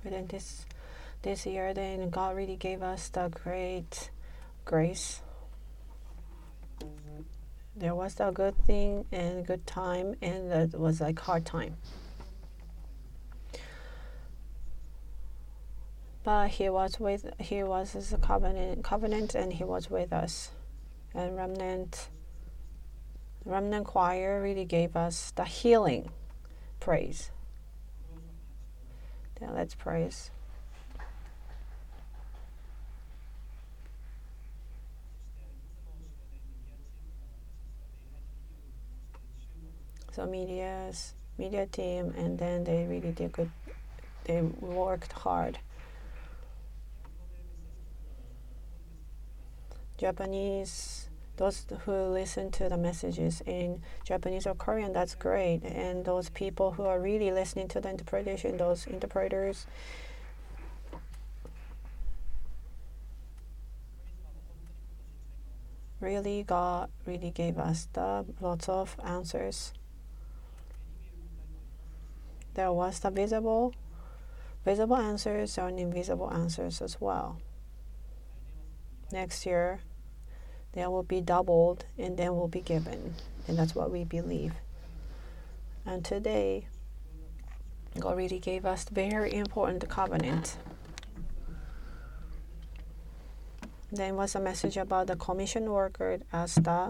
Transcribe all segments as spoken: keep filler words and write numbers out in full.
within this this year, then God really gave us the great grace. There was a good thing and good time, and it was like hard time. But He was with He was His covenant covenant, and He was with us. And remnant remnant choir really gave us the healing praise. Then let's praise. So media's media team, and then they really did good. They worked hard. Japanese, those who listen to the messages in Japanese or Korean, that's great. And those people who are really listening to the interpretation, those interpreters, really God really gave us the lots of answers. There was the visible, visible answers and invisible answers as well. Next year, there will be doubled and then will be given. And that's what we believe. And today, God really gave us very important covenant. Then was a message about the commission worker as the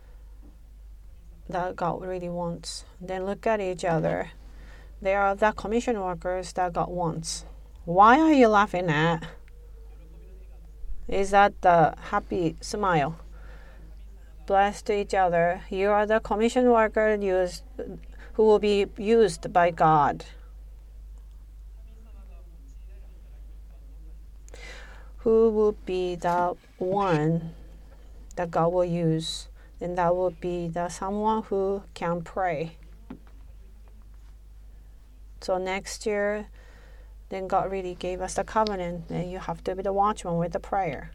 that God really wants. Then look at each other. They are the commission workers that God wants. Why are you laughing at? Is that the happy smile? Bless to each other. You are the commission worker used, who will be used by God. Who will be the one that God will use? Then that will be the someone who can pray. So next year, then God really gave us the covenant. Then you have to be the watchman with the prayer.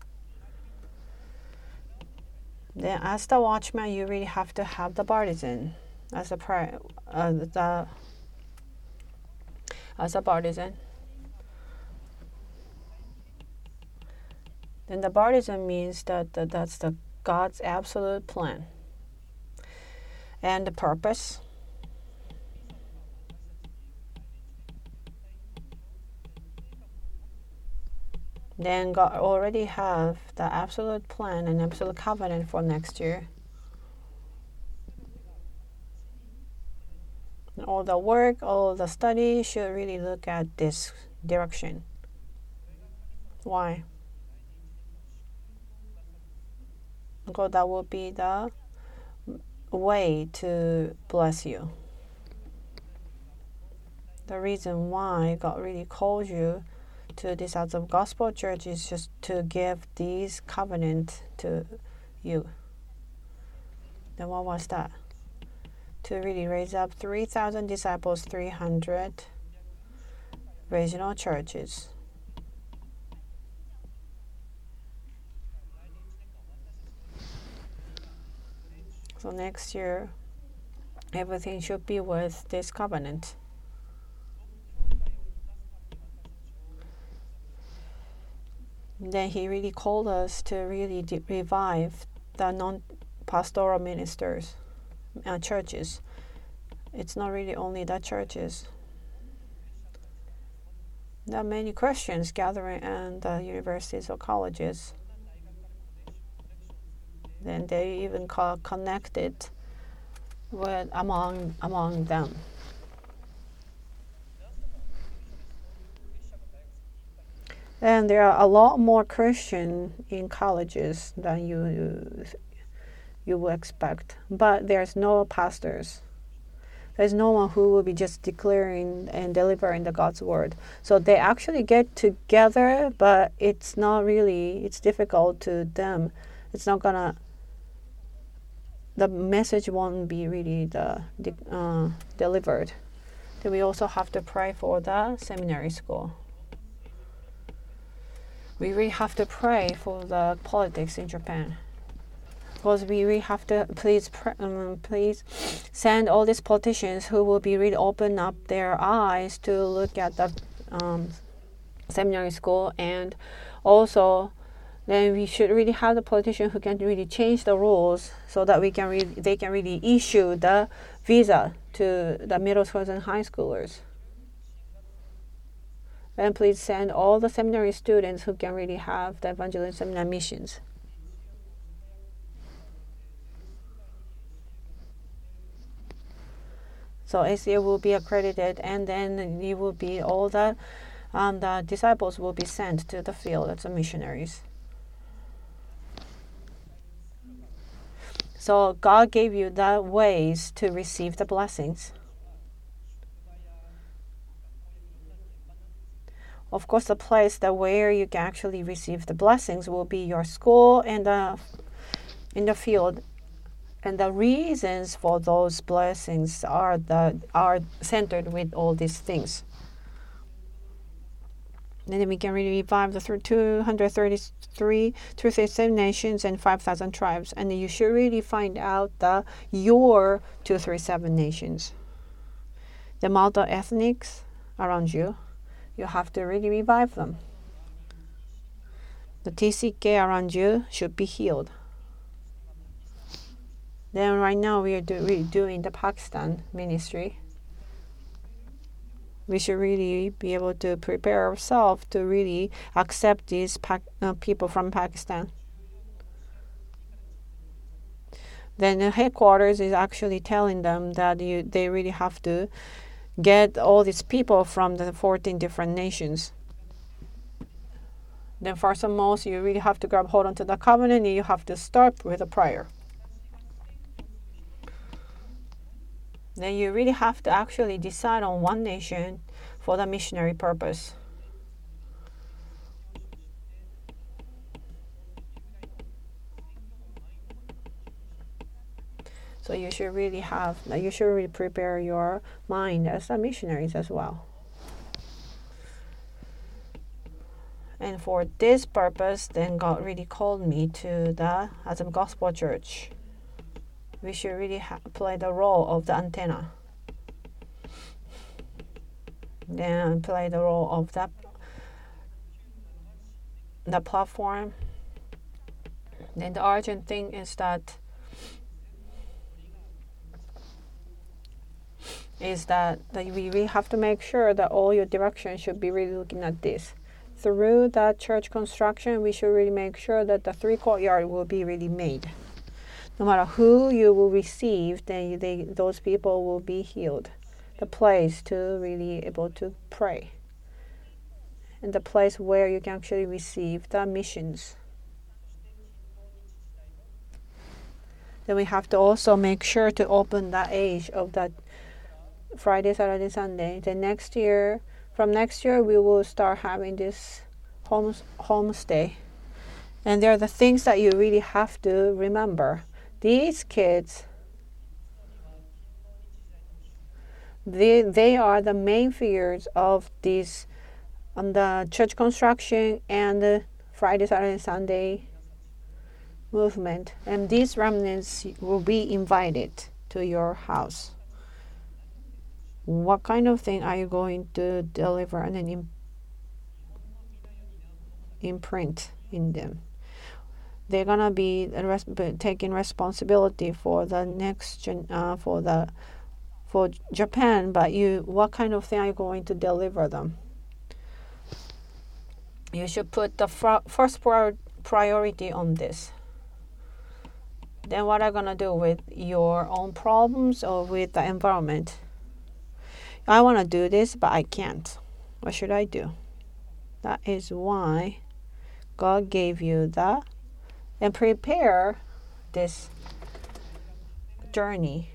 Then as the watchman, you really have to have the partisan as a prayer, uh, the as a partisan. Then the partisan means that, that that's the God's absolute plan and the purpose. Then God already have the absolute plan and absolute covenant for next year. And all the work, all the study should really look at this direction. Why? Because that will be the way to bless you. The reason why God really calls you to this Out of Gospel Church is just to give these covenant to you. Then what was that? To really raise up three thousand disciples, three hundred regional churches. So next year, everything should be with this covenant. Then He really called us to really de- revive the non-pastoral ministers, uh, churches. It's not really only the churches. There are many Christians gathering in the universities or colleges. Then they even co- connected with among among them. And there are a lot more Christian in colleges than you you would expect. But there's no pastors. There's no one who will be just declaring and delivering the God's word. So they actually get together, but it's not really, it's difficult to them. It's not gonna, the message won't be really the uh, delivered. Then we also have to pray for the seminary school. We really have to pray for the politics in Japan, because we really have to please, um, please send all these politicians who will be really open up their eyes to look at the um, seminary school, and also then we should really have the politician who can really change the rules so that we can really, they can really issue the visa to the middle schools and high schoolers. And please send all the seminary students who can really have the evangelism seminar missions. So A C A will be accredited, and then it will be all the um, the disciples will be sent to the field as missionaries. So God gave you the ways to receive the blessings. Of course, the place that where you can actually receive the blessings will be your school and the in the field, and the reasons for those blessings are the are centered with all these things. And then we can really revive the two hundred thirty-three, two hundred thirty-seven nations and five thousand tribes. And you should really find out the your two hundred thirty-seven nations, the multi-ethnics around you. You have to really revive them. The T C K around you should be healed. Then right now we are do, we doing the Pakistan ministry. We should really be able to prepare ourselves to really accept these pa- uh, people from Pakistan. Then the headquarters is actually telling them that you, they really have to get all these people from the fourteen different nations. Then first and most, you really have to grab hold onto the covenant, and you have to start with a prayer. Then you really have to actually decide on one nation for the missionary purpose. So you should really have, you should really prepare your mind as a missionaries as well. And for this purpose, then God really called me to the Azam Gospel Church. We should really ha- play the role of the antenna. Then play the role of the, the platform. Then the urgent thing is that is that, that we really have to make sure that all your direction should be really looking at this. Through that church construction, we should really make sure that the three courtyard will be really made. No matter who you will receive, then they, those people will be healed. The place to really able to pray. And the place where you can actually receive the missions. Then we have to also make sure to open the age of that Friday, Saturday, Sunday. Then next year, from next year, we will start having this home homestay. And there are the things that you really have to remember. These kids, they they are the main figures of this, on the church construction and the Friday, Saturday, Sunday movement. And these remnants will be invited to your house. What kind of thing are you going to deliver and then imp- imprint in them? They're gonna be res- taking responsibility for the next gen- uh, for the for Japan. But you, what kind of thing are you going to deliver them? You should put the fr- first prior- priority on this. Then what are you gonna do with your own problems or with the environment? I want to do this, but I can't. What should I do? That is why God gave you that. And prepare this journey.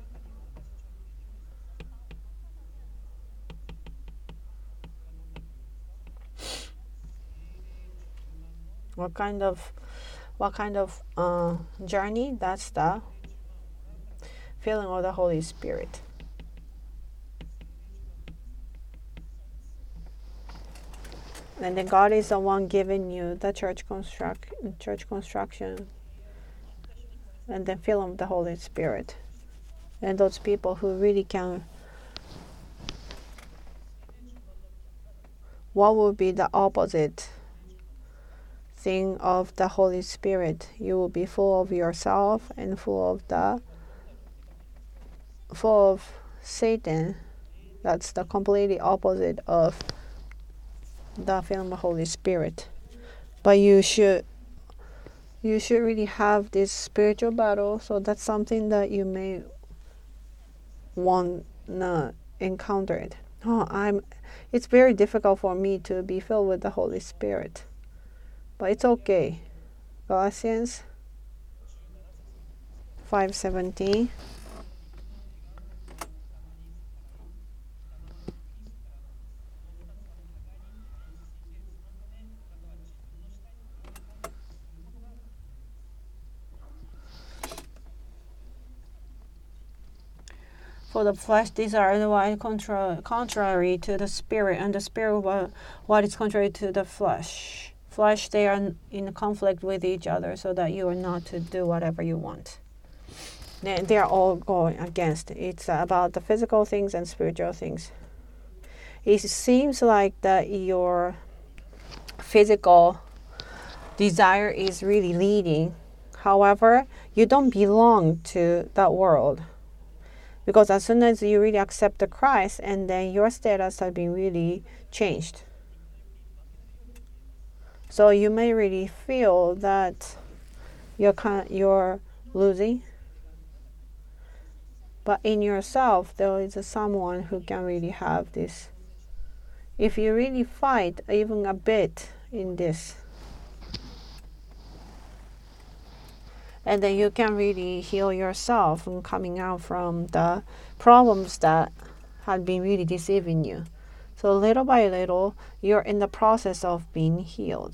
What kind of what kind of uh, journey? That's the filling of the Holy Spirit. And then God is the one giving you the church construct, church construction, and then fill them with the Holy Spirit. And those people who really can what would be the opposite thing of the Holy Spirit? You will be full of yourself and full of the full of Satan. That's the completely opposite of the film of Holy Spirit. But you should you should really have this spiritual battle. So that's something that you may want to encounter it. Oh, I'm. It's very difficult for me to be filled with the Holy Spirit, but it's okay. Galatians five seventeen. For the flesh desires what is contra- contrary to the spirit, and the spirit what, what is contrary to the flesh. Flesh, they are in conflict with each other, so that you are not to do whatever you want. They, they are all going against. It's about the physical things and spiritual things. It seems like that your physical desire is really leading. However, you don't belong to that world. Because as soon as you really accept the Christ, and then your status has been really changed. So you may really feel that you're kind of, you're losing. But in yourself, there is someone who can really have this. If you really fight even a bit in this, and then you can really heal yourself from coming out from the problems that had been really deceiving you. So little by little, you're in the process of being healed.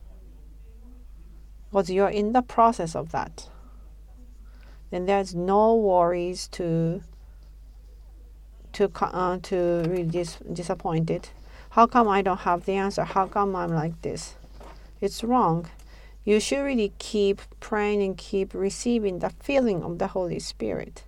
Because you're in the process of that. Then there's no worries to to uh, to really dis- disappointed. How come I don't have the answer? How come I'm like this? It's wrong. You should really keep praying and keep receiving the feeling of the Holy Spirit.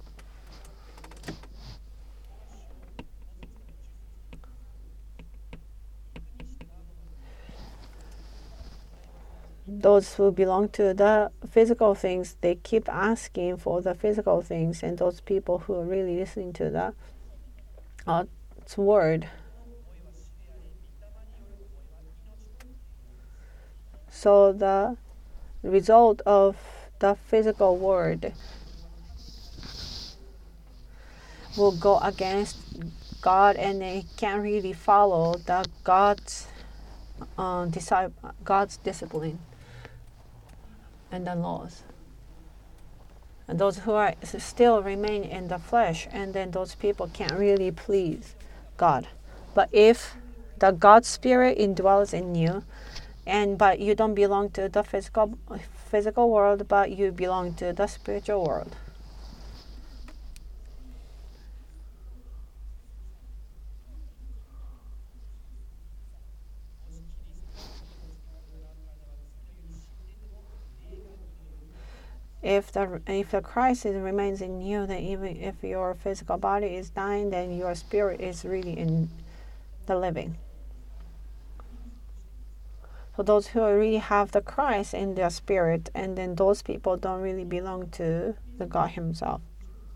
Those who belong to the physical things, they keep asking for the physical things, and those people who are really listening to the uh, word. So the result of the physical word will go against God, and they can't really follow the God's uh, disciple, God's discipline and the laws. And those who are still remain in the flesh, and then those people can't really please God. But if the God Spirit indwells in you, and but you don't belong to the physical physical world, but you belong to the spiritual world. If the if the Christ remains in you, then even if your physical body is dying, then your spirit is really in the living. So those who really have the Christ in their spirit, and then those people don't really belong to the God Himself.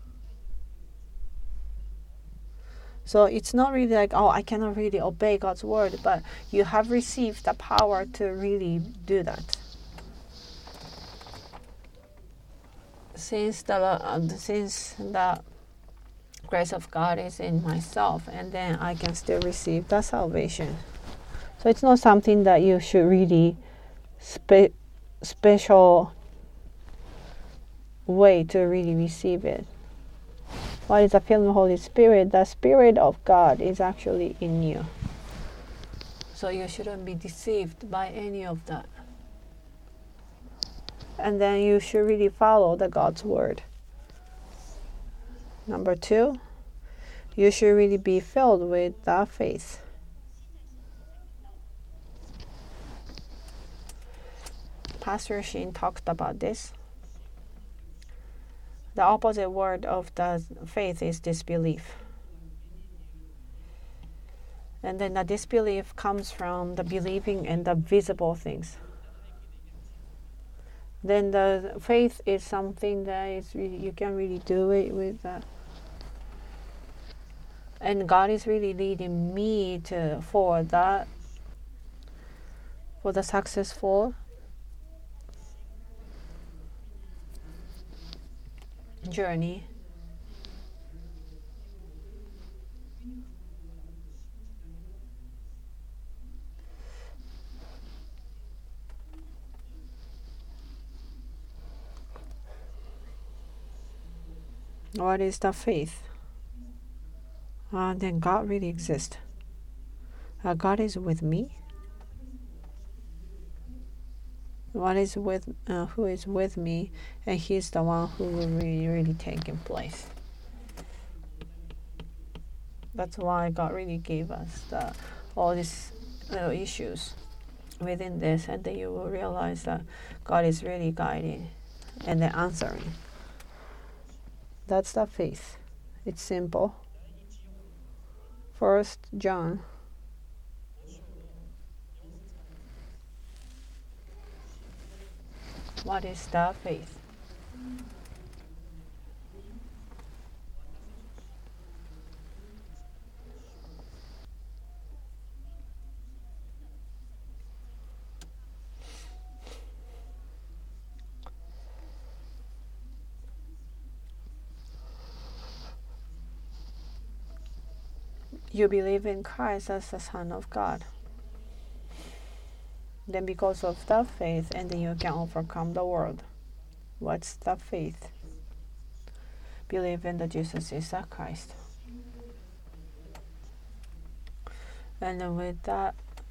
So it's not really like, oh, I cannot really obey God's word, but you have received the power to really do that. Since the uh, since the grace of God is in myself, and then I can still receive the salvation. So it's not something that you should really spe- special way to really receive it. What is the feeling of the Holy Spirit? The Spirit of God is actually in you. So you shouldn't be deceived by any of that. And then you should really follow the God's word. Number two, you should really be filled with the faith. Pastor Shin talked about this. The opposite word of the faith is disbelief. And then the disbelief comes from the believing in the visible things. Then the faith is something that is really, you can really do it with that. And God is really leading me to for that, for the successful journey. What is the faith? Uh, then God really exists. Uh, God is with me. What is with uh, who is with me, and He's the one who will really, really taking place. That's why God really gave us the, all these little issues within this, and then you will realize that God is really guiding and then answering. That's the faith. It's simple. First John. What is the faith? You believe in Christ as the Son of God. Then because of that faith, and then you can overcome the world. What's the faith? Believe in that Jesus is the Christ. And then with that,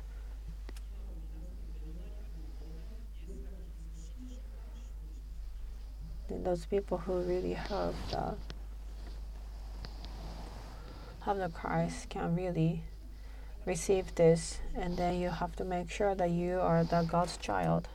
then those people who really have the have the Christ can really receive this, and then you have to make sure that you are the God's child.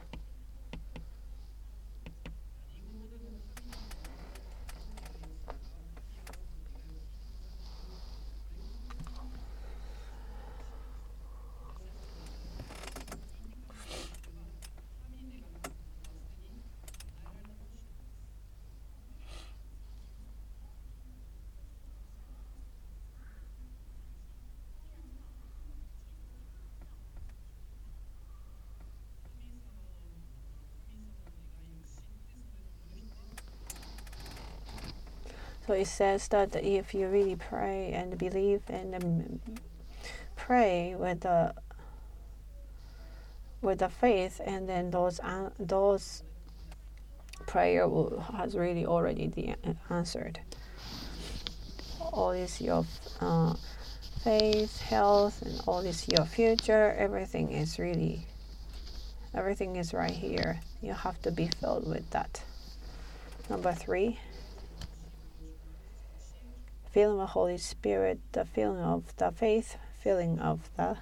So it says that if you really pray and believe and um, pray with the with the faith, and then those uh, those prayer will, has really already the, uh, answered. All is your uh, faith, health, and all is your future. Everything is really, everything is right here. You have to be filled with that. Number three. Feeling of Holy Spirit, the feeling of the faith, feeling of the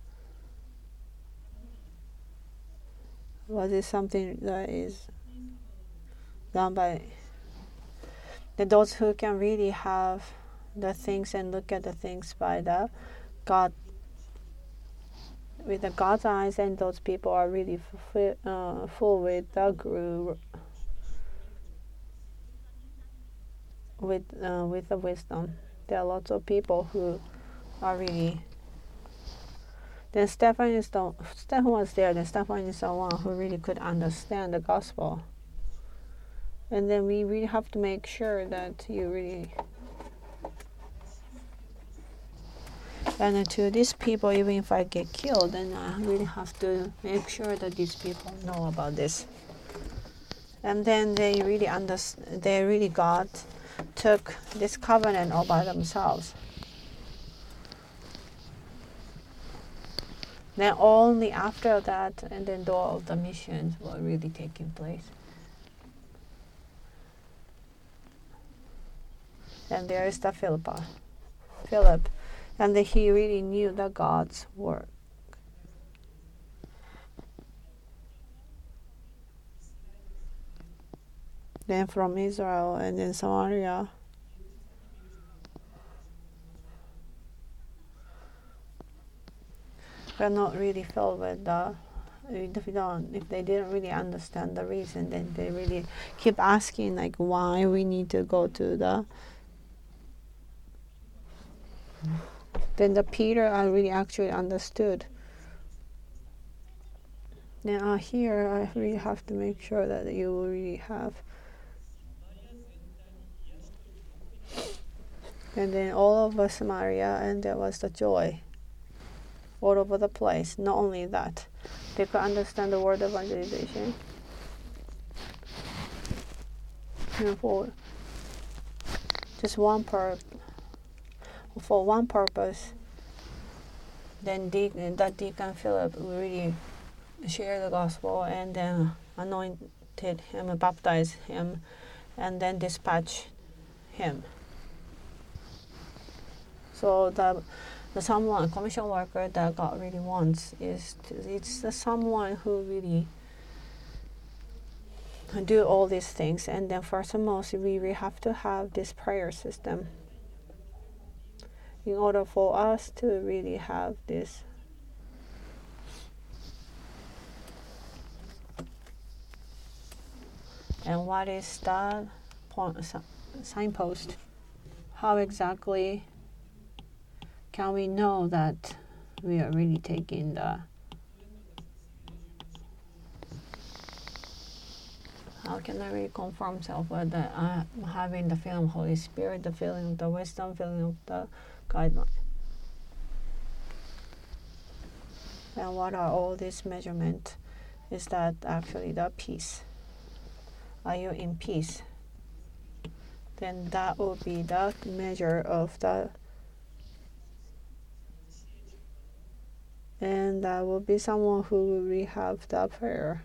what is something that is done by the, those who can really have the things and look at the things by the God with the God's eyes, and those people are really full, uh, full with the guru, with uh, with the wisdom. There are lots of people who are really. Then Stephen is the Stephen was there. Then Stephen is the one who really could understand the gospel. And then we really have to make sure that you really. And then to these people, even if I get killed, then I really have to make sure that these people know about this. And then they really understand. They really got. Took this covenant all by themselves. Then only after that, and then all of the missions were really taking place. And there is the Philippa, Philip, and the, he really knew the God's work. Then from Israel, and then Samaria. we're not really filled with the, if we don't, if they didn't really understand the reason, then they really keep asking like why we need to go to the. Then the Peter I really actually understood. Now here I really have to make sure that you will really have. And then all over Samaria, and there was the joy all over the place. Not only that, they could understand the word evangelization. And for just one pur- for one purpose, then deacon, that deacon Philip really shared the gospel and then anointed him and baptized him and then dispatched him. So the the someone commission worker that God really wants is to, it's the someone who really do all these things. And then first and most, we really have to have this prayer system in order for us to really have this. And what is the point, signpost? How exactly can we know that we are really taking the, how can I really confirm myself with the, uh, having the feeling of Holy Spirit, the feeling of the wisdom, feeling of the guideline? And what are all these measurements? Is that actually the peace? Are you in peace? Then that will be the measure of the, and that will be someone who will really have the prayer.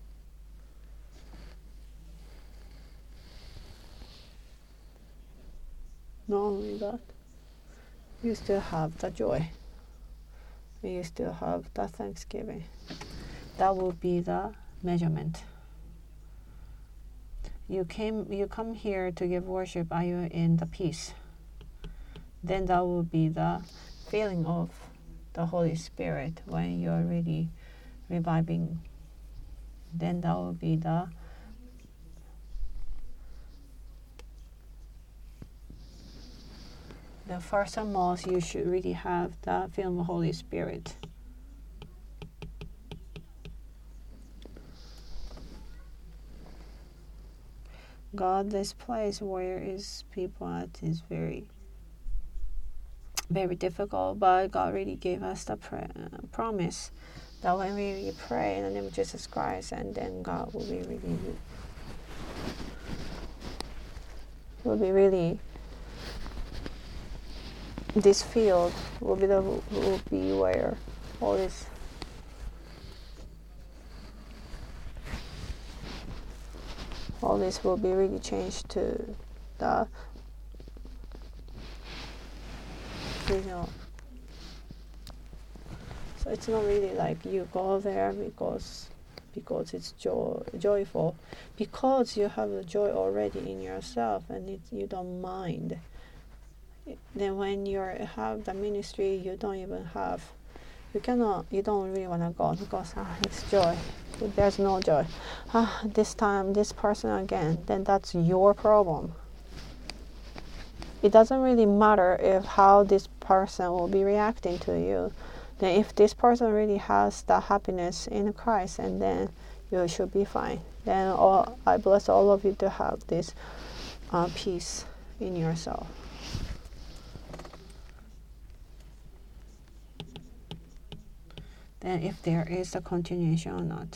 Not only that, you still have the joy. You still have the thanksgiving. That will be the measurement. You came, you come here to give worship. Are you in the peace? Then that will be the feeling of the Holy Spirit when you're really reviving. Then that will be the the first and most. You should really have the feeling of Holy Spirit. God, this place where is people at is very, very difficult, but God really gave us the pr- promise that when we pray in the name of Jesus Christ, and then God will be really, will be really, this field will be the will be where all this. All this will be really changed to the, you know, so it's not really like you go there because because it's joy, joyful, because you have the joy already in yourself and it, you don't mind. Then when you have the ministry, you don't even have, you cannot, you don't really want to go because ah, it's joy. If there's no joy, ah, this time this person again, then that's your problem. It doesn't really matter if how this person will be reacting to you. Then if this person really has the happiness in Christ, and then you should be fine. Then all, I bless all of you to have this uh, peace in yourself. Then if there is a continuation or not.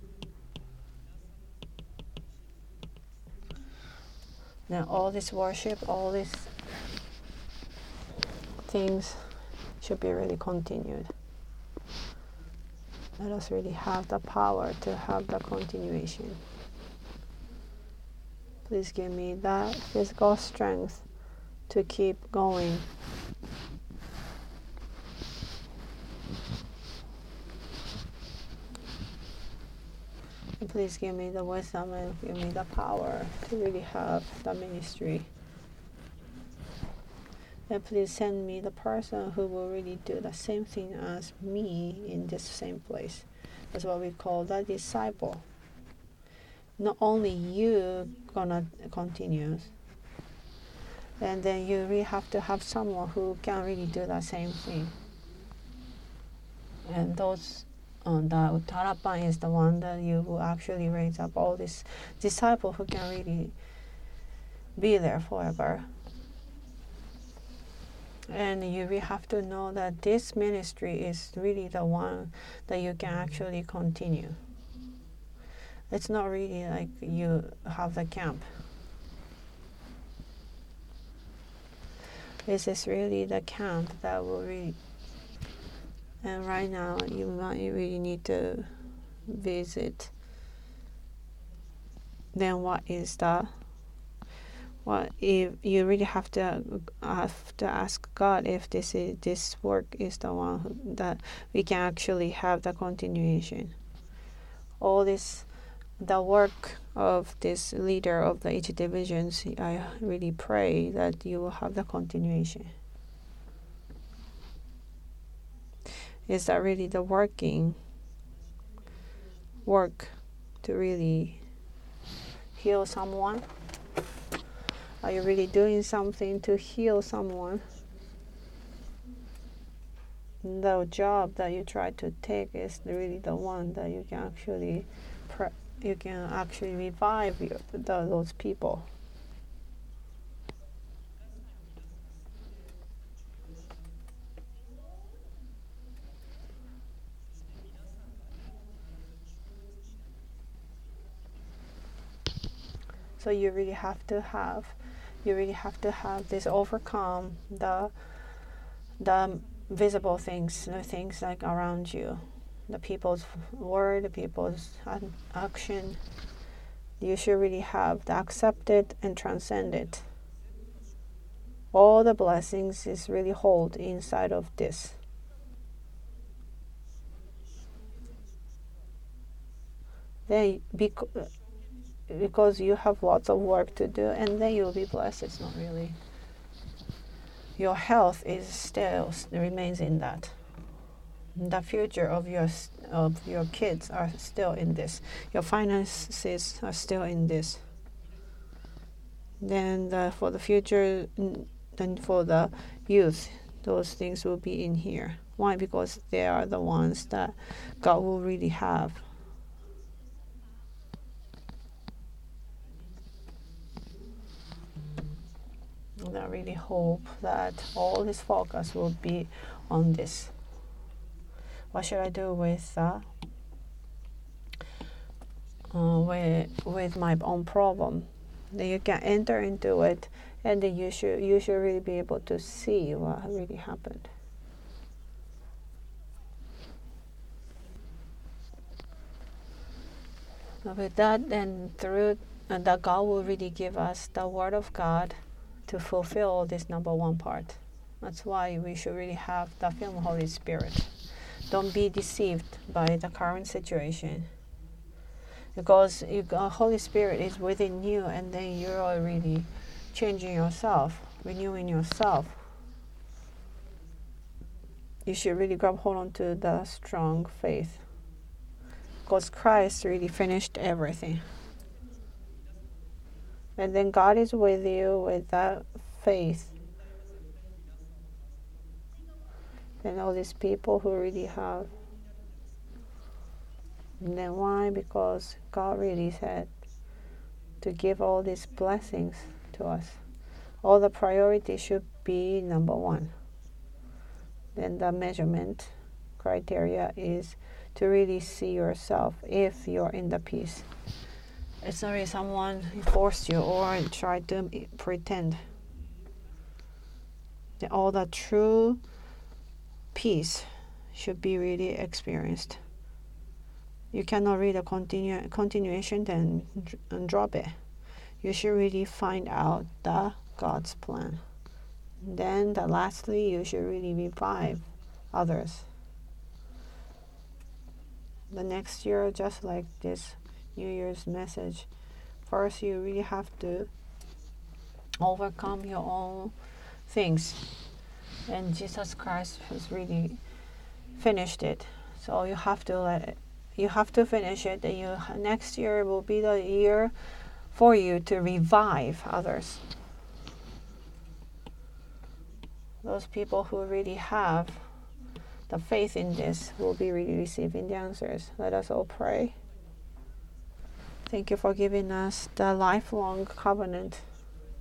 Then all this worship, all these things should be really continued. Let us really have the power to have the continuation. Please give me that physical strength to keep going. And please give me the wisdom and give me the power to really have the ministry. And please send me the person who will really do the same thing as me in this same place. That's what we call the disciple. Not only you gonna continue, and then you really have to have someone who can really do the same thing. And those, uh, the Uttarapan is the one that you will actually raise up all these disciples who can really be there forever. And you really have to know that this ministry is really the one that you can actually continue. It's not really like you have the camp. This is really the camp that will really, and right now you might really need to visit. Then what is the, what if you really have to have to ask God if this is this work is the one who, that we can actually have the continuation. All this, the work of this leader of the each divisions, I really pray that you will have the continuation. Is that really the working work to really heal someone? Are you really doing something to heal someone? The job that you try to take is really the one that you can actually pre- you can actually revive your, the, those people. So you really have to have, you really have to have this overcome the the visible things, the things like around you, the people's word, the people's action. You should really have to accept it and transcend it. All the blessings is really hold inside of this. Then because because you have lots of work to do, and then you'll be blessed. It's not really. Your health is still remains in that. The future of your of your kids are still in this. Your finances are still in this. Then the, for the future, then for the youth, those things will be in here. Why? Because they are the ones that God will really have. And I really hope that all this focus will be on this. What should I do with uh, uh, with with my own problem? Then you can enter into it, and then you should you should really be able to see what really happened. With that, then through uh, that, God will really give us the Word of God to fulfill this number one part. That's why we should really have the film Holy Spirit. Don't be deceived by the current situation, because you, uh, Holy Spirit is within you, and then you're already changing yourself, renewing yourself. You should really grab hold on to the strong faith, because Christ really finished everything. And then God is with you with that faith. And all these people who really have. And then why? Because God really said to give all these blessings to us. All the priority should be number one. Then the measurement criteria is to really see yourself if you're in the peace. It's not really someone forced you or tried to pretend. All the true peace should be really experienced. You cannot read a continu- continuation then and drop it. You should really find out the God's plan. Then, the lastly, you should really revive others. The next year, just like this New Year's message, first you really have to overcome your own things. And Jesus Christ has really finished it. So you have to let it, you have to finish it, and you next year will be the year for you to revive others. Those people who really have the faith in this will be really receiving the answers. Let us all pray. Thank you for giving us the lifelong covenant